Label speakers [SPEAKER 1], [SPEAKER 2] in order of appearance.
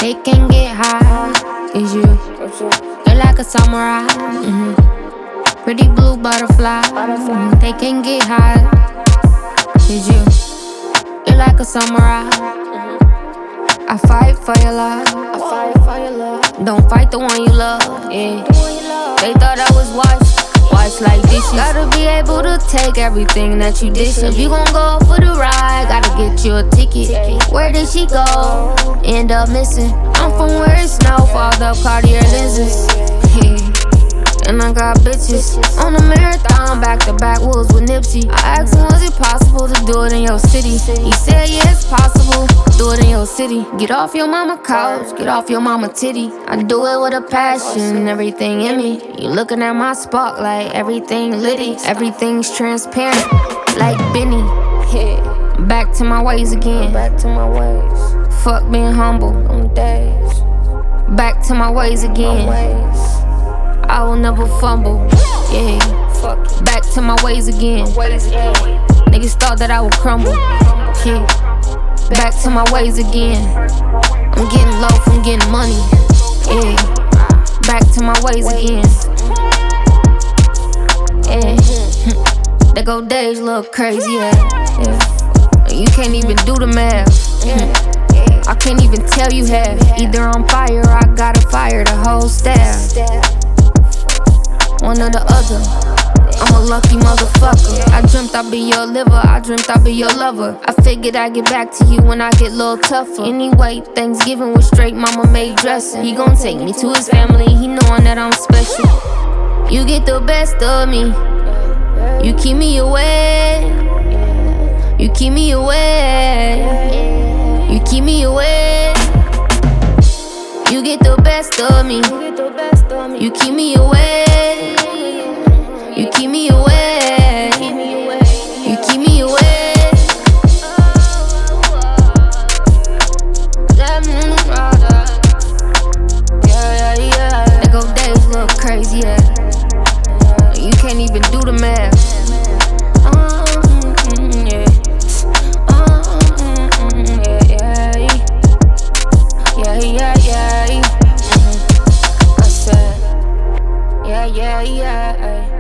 [SPEAKER 1] They can get high, is you. You're like a samurai, pretty blue butterfly. They can get high, is you. You're like a samurai. I fight for your love. Don't fight the one you love. Yeah. They thought I was watch like dishes. Gotta be able to take everything that you dish. If you gon' go for the ride, gotta get you a ticket. Where did she go? End up missing. I'm from where it snow, fogged up Cartier lenses. And I got bitches on a marathon, back to back woods with Nipsey. I asked him, was it possible to do it in your city? He said, yeah, it's possible, do it in your city. Get off your mama couch, get off your mama titty. I do it with a passion, everything in me. You looking at my spotlight, everything litty. Everything's transparent, like Benny. Back to my ways again. Fuck being humble, back to my ways again. I will never fumble, yeah. Back to my ways again. Niggas thought that I would crumble, yeah. Back to my ways again. I'm getting low from getting money, yeah. Back to my ways again, yeah. They go days look crazy, yeah. You can't even do the math, I can't even tell you half. Either I'm fire or I gotta fire the whole staff. One or the other, I'm a lucky motherfucker. I dreamt I'd be your liver, I dreamt I'd be your lover. I figured I'd get back to you when I get a little tougher. Anyway, Thanksgiving was straight mama made dressing. He gon' take me to his family, he knowin' that I'm special. You get the best of me, you keep me away. You keep me away, you keep me away. You get the best of me, you keep me away. You keep me away, you keep me away. Yeah. They go days look crazy, yeah. You can't even do the math. Yeah. I said, yeah.